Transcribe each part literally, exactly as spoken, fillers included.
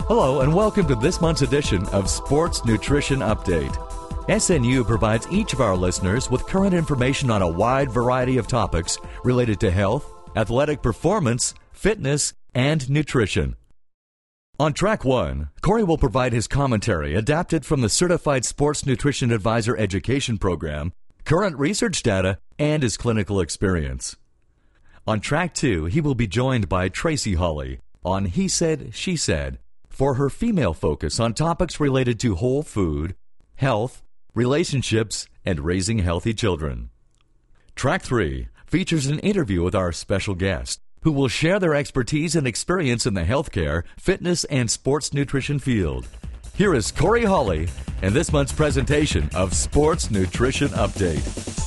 Hello and welcome to this month's edition of Sports Nutrition Update. S N U provides each of our listeners with current information on a wide variety of topics related to health, athletic performance, fitness, and nutrition. On track one, Corey will provide his commentary adapted from the Certified Sports Nutrition Advisor Education Program, current research data, and his clinical experience. On track two, he will be joined by Tracy Hawley on He Said, She Said for her female focus on topics related to whole food, health, relationships, and raising healthy children. Track three features an interview with our special guest, who will share their expertise and experience in the healthcare, fitness, and sports nutrition field. Here is Corey Hawley and this month's presentation of Sports Nutrition Update.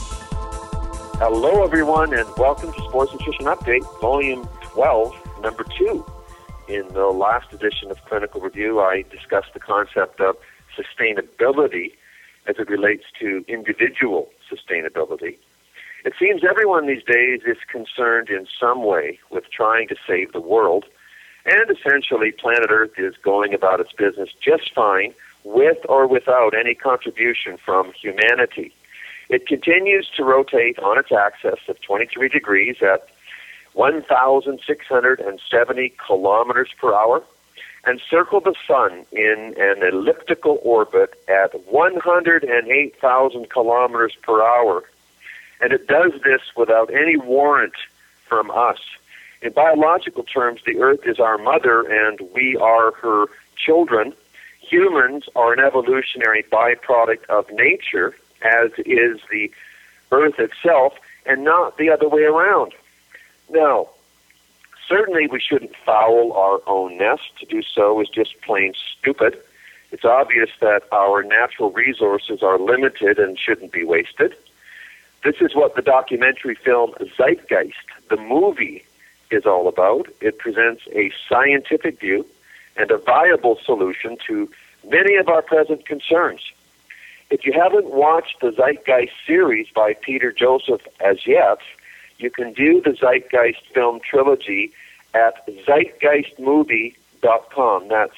Hello, everyone, and welcome to Sports Nutrition Update, Volume twelve, Number two. In the last edition of Clinical Review, I discussed the concept of sustainability as it relates to individual sustainability. It seems everyone these days is concerned in some way with trying to save the world, and essentially planet Earth is going about its business just fine with or without any contribution from humanity. It continues to rotate on its axis of twenty-three degrees at one thousand six hundred seventy kilometers per hour and circle the sun in an elliptical orbit at one hundred eight thousand kilometers per hour. And it does this without any warrant from us. In biological terms, the Earth is our mother and we are her children. Humans are an evolutionary byproduct of nature, as is the Earth itself, and not the other way around. Now, certainly we shouldn't foul our own nest. To do so is just plain stupid. It's obvious that our natural resources are limited and shouldn't be wasted. This is what the documentary film Zeitgeist, the movie, is all about. It presents a scientific view and a viable solution to many of our present concerns. If you haven't watched the Zeitgeist series by Peter Joseph as yet, you can do the Zeitgeist film trilogy at zeitgeist movie dot com. That's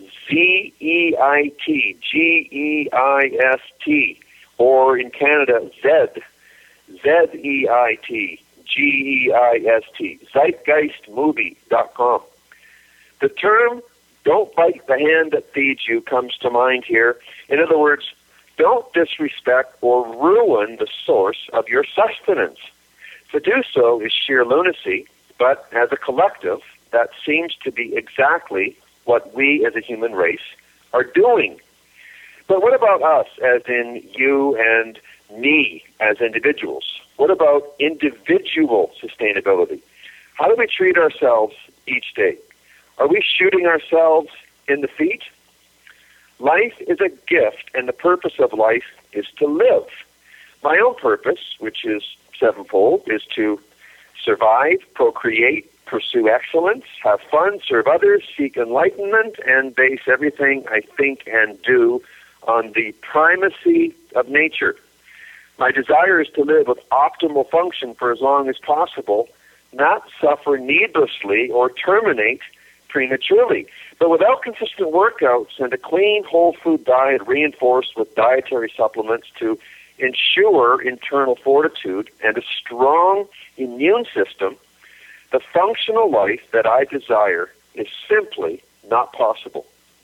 Z E I T G E I S T, or in Canada, Z. Z E I T G E I S T, zeitgeist movie dot com. The term, don't bite the hand that feeds you, comes to mind here. In other words, don't disrespect or ruin the source of your sustenance. To do so is sheer lunacy, but as a collective, that seems to be exactly what we as a human race are doing. But what about us, as in you and me as individuals? What about individual sustainability? How do we treat ourselves each day? Are we shooting ourselves in the feet? Life is a gift, and the purpose of life is to live. My own purpose, which is sevenfold, is to survive, procreate, pursue excellence, have fun, serve others, seek enlightenment, and base everything I think and do on the primacy of nature. My desire is to live with optimal function for as long as possible, not suffer needlessly or terminate prematurely. But without consistent workouts and a clean whole food diet reinforced with dietary supplements to ensure internal fortitude and a strong immune system, the functional life that I desire is simply not possible.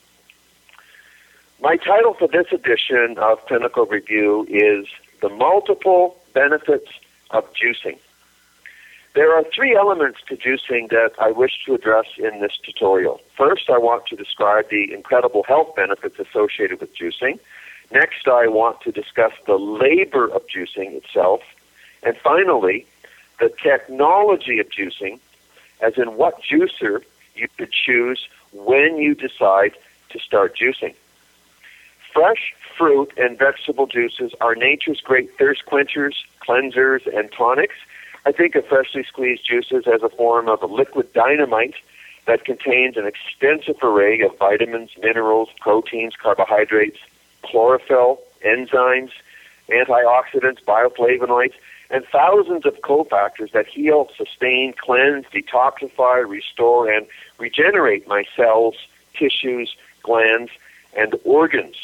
My title for this edition of Clinical Review is The Multiple Benefits of Juicing. There are three elements to juicing that I wish to address in this tutorial. First, I want to describe the incredible health benefits associated with juicing. Next, I want to discuss the labor of juicing itself. And finally, the technology of juicing, as in what juicer you should choose when you decide to start juicing. Fresh fruit and vegetable juices are nature's great thirst quenchers, cleansers, and tonics. I think of freshly squeezed juices as a form of a liquid dynamite that contains an extensive array of vitamins, minerals, proteins, carbohydrates, chlorophyll, enzymes, antioxidants, bioflavonoids, and thousands of cofactors that heal, sustain, cleanse, detoxify, restore, and regenerate my cells tissues, glands, and organs.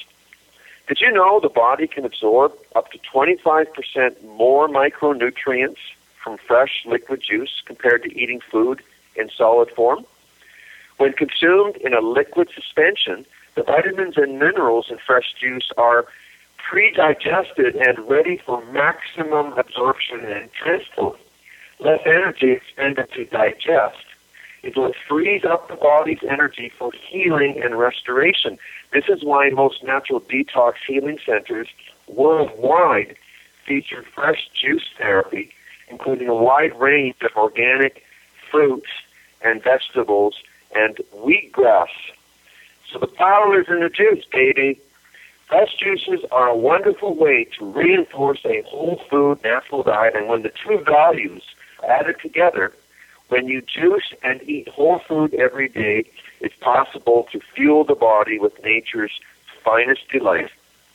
Did you know the body can absorb up to twenty-five percent more micronutrients from fresh liquid juice compared to eating food in solid form? When consumed in a liquid suspension, the vitamins and minerals in fresh juice are pre-digested and ready for maximum absorption and transport. Less energy expended to digest is what frees up the body's energy for healing and restoration. This is why most natural detox healing centers worldwide feature fresh juice therapy, including a wide range of organic fruits and vegetables and wheatgrass. So the power is in the juice, baby. Fresh juices are a wonderful way to reinforce a whole food natural diet, and when the two values are added together, when you juice and eat whole food every day, it's possible to fuel the body with nature's finest delight.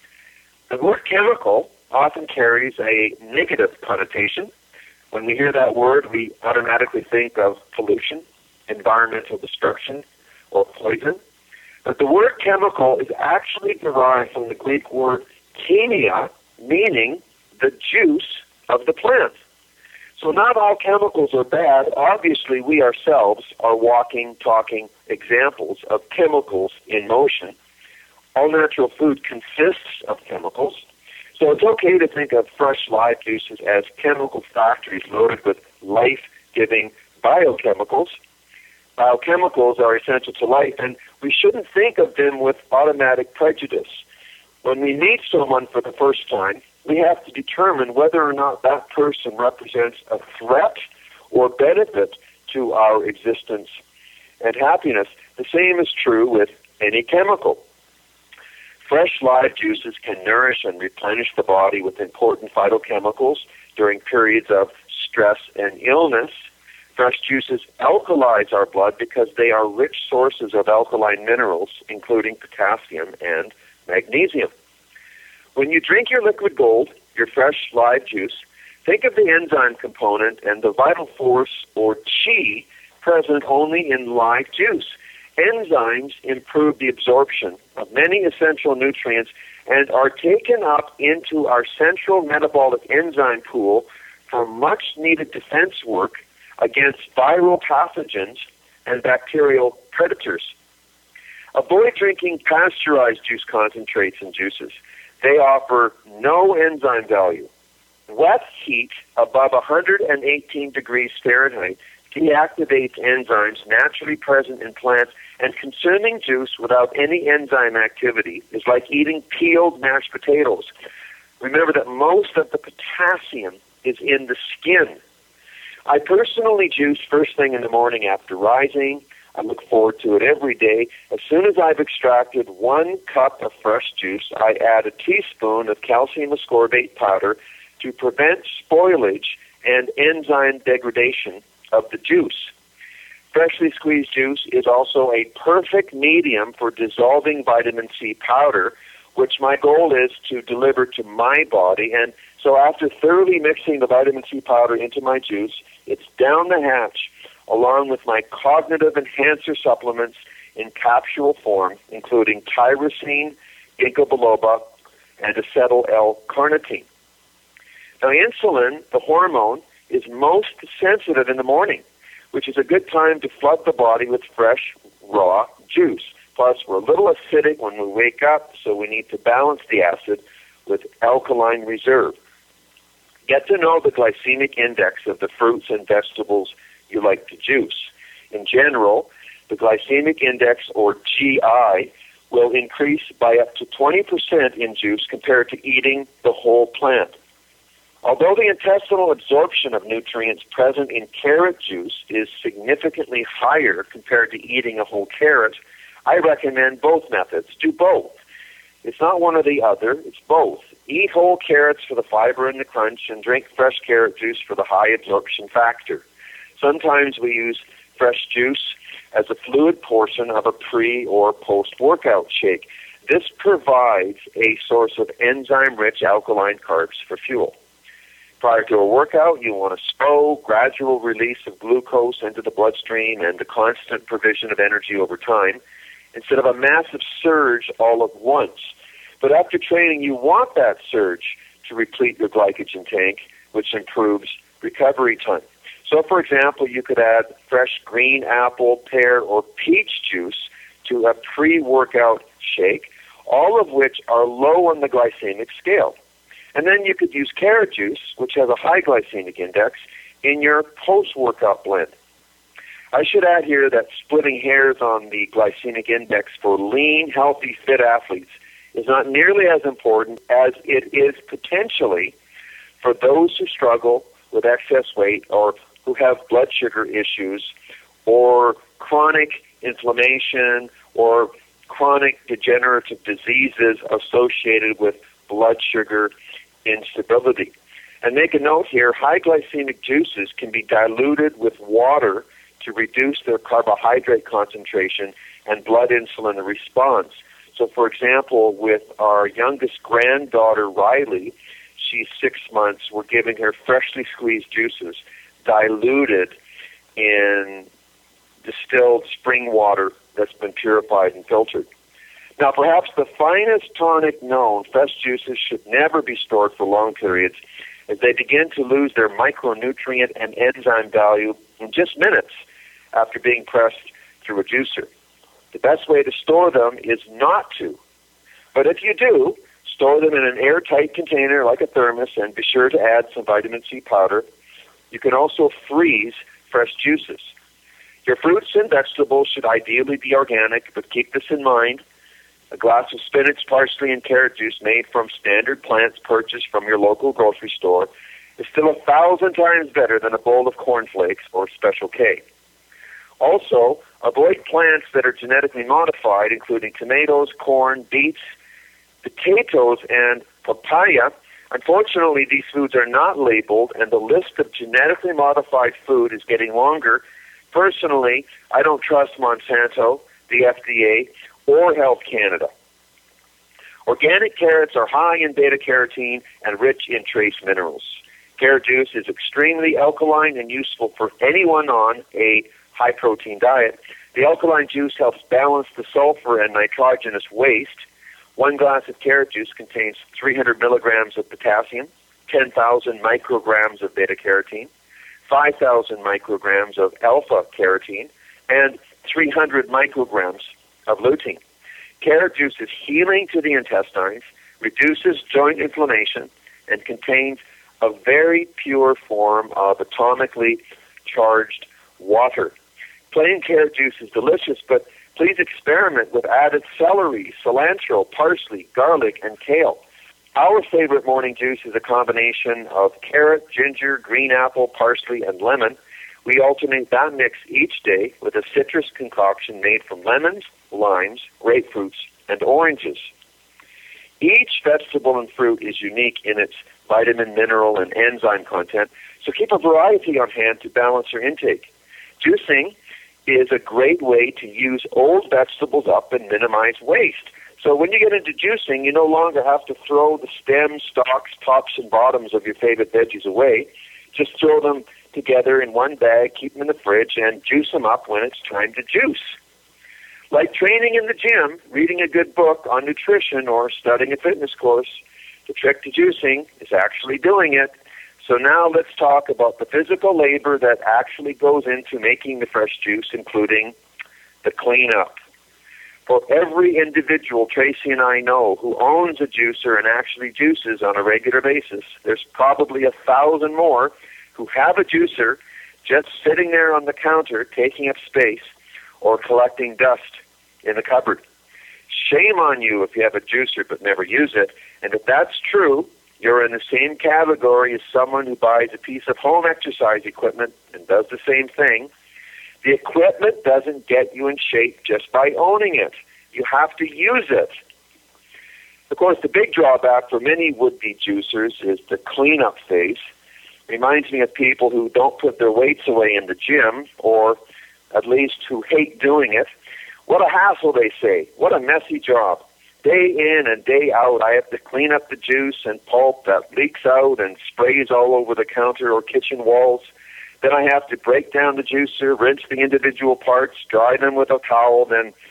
The word chemical often carries a negative connotation. When we hear that word, we automatically think of pollution, environmental destruction, or poison. But the word chemical is actually derived from the Greek word chemia, meaning the juice of the plant. So not all chemicals are bad. Obviously, we ourselves are walking, talking examples of chemicals in motion. All natural food consists of chemicals. So it's okay to think of fresh live juices as chemical factories loaded with life-giving biochemicals. Biochemicals are essential to life, and we shouldn't think of them with automatic prejudice. When we meet someone for the first time, we have to determine whether or not that person represents a threat or benefit to our existence and happiness. The same is true with any chemical. Fresh live juices can nourish and replenish the body with important phytochemicals during periods of stress and illness. Fresh juices alkalize our blood because they are rich sources of alkaline minerals, including potassium and magnesium. When you drink your liquid gold, your fresh live juice, think of the enzyme component and the vital force, or chi, present only in live juice. Enzymes improve the absorption of many essential nutrients and are taken up into our central metabolic enzyme pool for much-needed defense work against viral pathogens and bacterial predators. Avoid drinking pasteurized juice concentrates and juices. They offer no enzyme value. Wet heat above one hundred eighteen degrees Fahrenheit deactivates enzymes naturally present in plants, and consuming juice without any enzyme activity is like eating peeled mashed potatoes. Remember that most of the potassium is in the skin. I personally juice first thing in the morning after rising. I look forward to it every day. As soon as I've extracted one cup of fresh juice, I add a teaspoon of calcium ascorbate powder to prevent spoilage and enzyme degradation of the juice. Freshly squeezed juice is also a perfect medium for dissolving vitamin C powder, which my goal is to deliver to my body. And so after thoroughly mixing the vitamin C powder into my juice, it's down the hatch, along with my cognitive enhancer supplements in capsule form, including tyrosine, ginkgo biloba, and acetyl L-carnitine. Now, insulin, the hormone, is most sensitive in the morning, which is a good time to flood the body with fresh, raw juice. Plus, we're a little acidic when we wake up, so we need to balance the acid with alkaline reserve. Get to know the glycemic index of the fruits and vegetables you like to juice. In general, the glycemic index, or G I, will increase by up to twenty percent in juice compared to eating the whole plant. Although the intestinal absorption of nutrients present in carrot juice is significantly higher compared to eating a whole carrot, I recommend both methods. Do both. It's not one or the other, it's both. Eat whole carrots for the fiber and the crunch, and drink fresh carrot juice for the high absorption factor. Sometimes we use fresh juice as a fluid portion of a pre- or post-workout shake. This provides a source of enzyme-rich alkaline carbs for fuel. Prior to a workout, you want a slow, gradual release of glucose into the bloodstream and the constant provision of energy over time. instead of a massive surge all at once. But after training, you want that surge to replete your glycogen tank, which improves recovery time. So, for example, you could add fresh green apple, pear, or peach juice to a pre-workout shake, all of which are low on the glycemic scale. And then you could use carrot juice, which has a high glycemic index, in your post-workout blend. I should add here that splitting hairs on the glycemic index for lean, healthy, fit athletes is not nearly as important as it is potentially for those who struggle with excess weight or who have blood sugar issues or chronic inflammation or chronic degenerative diseases associated with blood sugar instability. And make a note here, high glycemic juices can be diluted with water to reduce their carbohydrate concentration and blood insulin response. So, for example, with our youngest granddaughter, Riley, she's six months, we're giving her freshly squeezed juices diluted in distilled spring water that's been purified and filtered. Now, perhaps the finest tonic known, fresh juices should never be stored for long periods as they begin to lose their micronutrient and enzyme value in just minutes after being pressed through a juicer. The best way to store them is not to. But if you do, store them in an airtight container like a thermos and be sure to add some vitamin C powder. You can also freeze fresh juices. Your fruits and vegetables should ideally be organic, but keep this in mind. A glass of spinach, parsley, and carrot juice made from standard plants purchased from your local grocery store is still a thousand times better than a bowl of cornflakes or Special K. Also, avoid plants that are genetically modified, including tomatoes, corn, beets, potatoes, and papaya. Unfortunately, these foods are not labeled, and the list of genetically modified food is getting longer. Personally, I don't trust Monsanto, the F D A, or Health Canada. Organic carrots are high in beta-carotene and rich in trace minerals. Carrot juice is extremely alkaline and useful for anyone on a high-protein diet. The alkaline juice helps balance the sulfur and nitrogenous waste. One glass of carrot juice contains three hundred milligrams of potassium, ten thousand micrograms of beta-carotene, five thousand micrograms of alpha-carotene, and three hundred micrograms of lutein. Carrot juice is healing to the intestines, reduces joint inflammation, and contains a very pure form of atomically charged water. Plain carrot juice is delicious, but please experiment with added celery, cilantro, parsley, garlic, and kale. Our favorite morning juice is a combination of carrot, ginger, green apple, parsley, and lemon. We alternate that mix each day with a citrus concoction made from lemons, limes, grapefruits, and oranges. Each vegetable and fruit is unique in its vitamin, mineral, and enzyme content, so keep a variety on hand to balance your intake. Juicing is a great way to use old vegetables up and minimize waste. So when you get into juicing, you no longer have to throw the stems, stalks, tops, and bottoms of your favorite veggies away. Just throw them together in one bag, keep them in the fridge, and juice them up when it's time to juice. Like training in the gym, reading a good book on nutrition, or studying a fitness course, the trick to juicing is actually doing it. So now let's talk about the physical labor that actually goes into making the fresh juice, including the cleanup. For every individual Tracy and I know who owns a juicer and actually juices on a regular basis, there's probably a thousand more who have a juicer just sitting there on the counter taking up space or collecting dust in the cupboard. Shame on you if you have a juicer but never use it. And if that's true, you're in the same category as someone who buys a piece of home exercise equipment and does the same thing. The equipment doesn't get you in shape just by owning it. You have to use it. Of course, the big drawback for many would-be juicers is the cleanup phase. Reminds me of people who don't put their weights away in the gym, or at least who hate doing it. What a hassle, they say. What a messy job. Day in and day out, I have to clean up the juice and pulp that leaks out and sprays all over the counter or kitchen walls. Then I have to break down the juicer, rinse the individual parts, dry them with a towel, then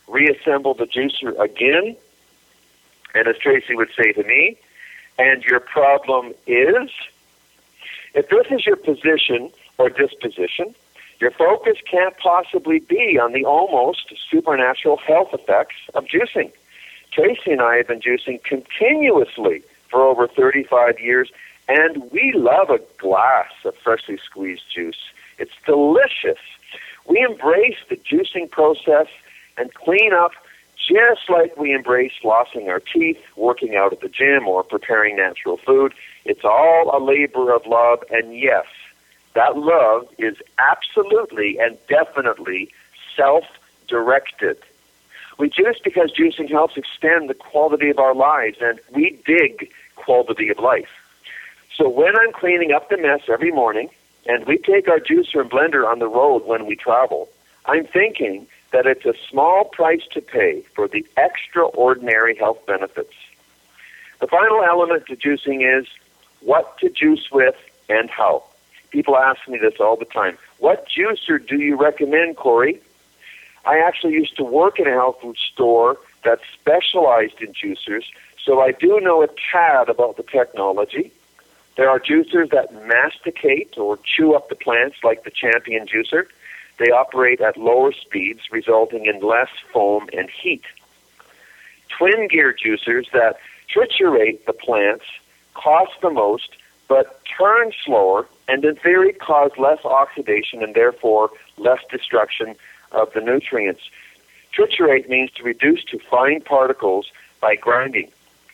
reassemble the juicer again, and as Tracy would say to me, and your problem is? If this is your position or disposition, your focus can't possibly be on the almost supernatural health effects of juicing. Tracy and I have been juicing continuously for over thirty-five years, and we love a glass of freshly squeezed juice. It's delicious. We embrace the juicing process and clean up just like we embrace flossing our teeth, working out at the gym, or preparing natural food. It's all a labor of love, and yes, that love is absolutely and definitely self-directed. We juice because juicing helps extend the quality of our lives, and we dig quality of life. So when I'm cleaning up the mess every morning, and we take our juicer and blender on the road when we travel, I'm thinking that it's a small price to pay for the extraordinary health benefits. The final element to juicing is what to juice with and how. People ask me this all the time. What juicer do you recommend, Corey? I actually used to work in a health food store that specialized in juicers, so I do know a tad about the technology. There are juicers that masticate or chew up the plants like the Champion juicer. They operate at lower speeds, resulting in less foam and heat. Twin gear juicers that triturate the plants cost the most, but turn slower, and in theory cause less oxidation and therefore less destruction of the nutrients. Triturate means to reduce to fine particles by grinding.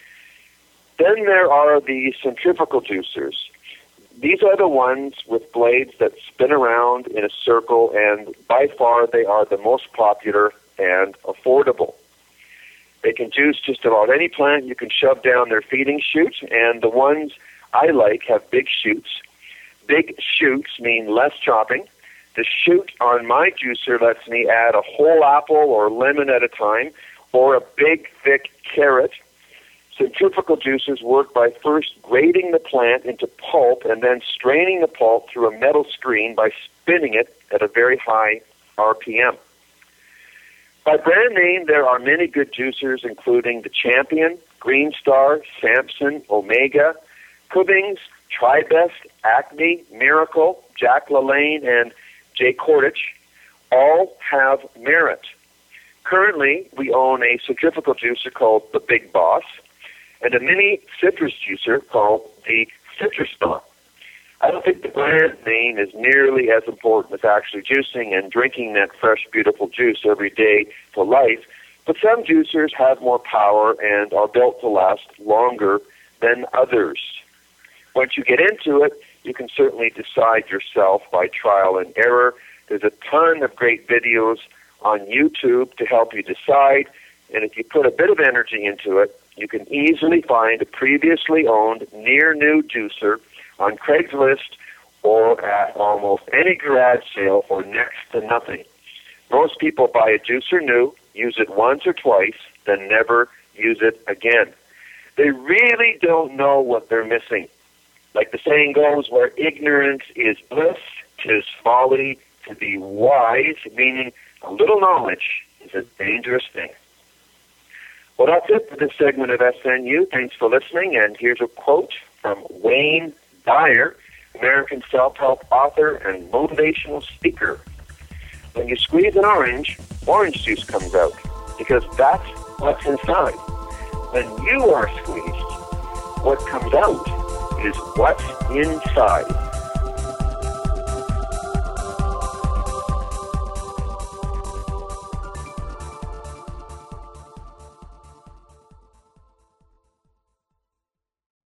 Then there are the centrifugal juicers. These are the ones with blades that spin around in a circle, and by far they are the most popular and affordable. They can juice just about any plant you can shove down their feeding chute, and the ones I like have big chutes. Big chutes mean less chopping. The chute on my juicer lets me add a whole apple or lemon at a time, or a big, thick carrot. Centrifugal juicers work by first grating the plant into pulp and then straining the pulp through a metal screen by spinning it at a very high R P M. By brand name, there are many good juicers, including the Champion, Green Star, Samson, Omega, Cummings, Tribest, Acme, Miracle, Jack LaLanne, and J. Kordich. All have merit. Currently, we own a centrifugal juicer called the Big Boss, and a mini citrus juicer called the Citrus Bomb. I don't think the brand name is nearly as important as actually juicing and drinking that fresh, beautiful juice every day for life, but some juicers have more power and are built to last longer than others. Once you get into it, you can certainly decide yourself by trial and error. There's a ton of great videos on YouTube to help you decide, and if you put a bit of energy into it, you can easily find a previously owned near-new juicer on Craigslist or at almost any garage sale for next to nothing. Most people buy a juicer new, use it once or twice, then never use it again. They really don't know what they're missing. Like the saying goes, where ignorance is bliss, 'tis folly to be wise, meaning a little knowledge is a dangerous thing. Well, that's it for this segment of S N U. Thanks for listening, and here's a quote from Wayne Dyer, American self-help author and motivational speaker. When you squeeze an orange, orange juice comes out, because that's what's inside. When you are squeezed, what comes out is what's inside.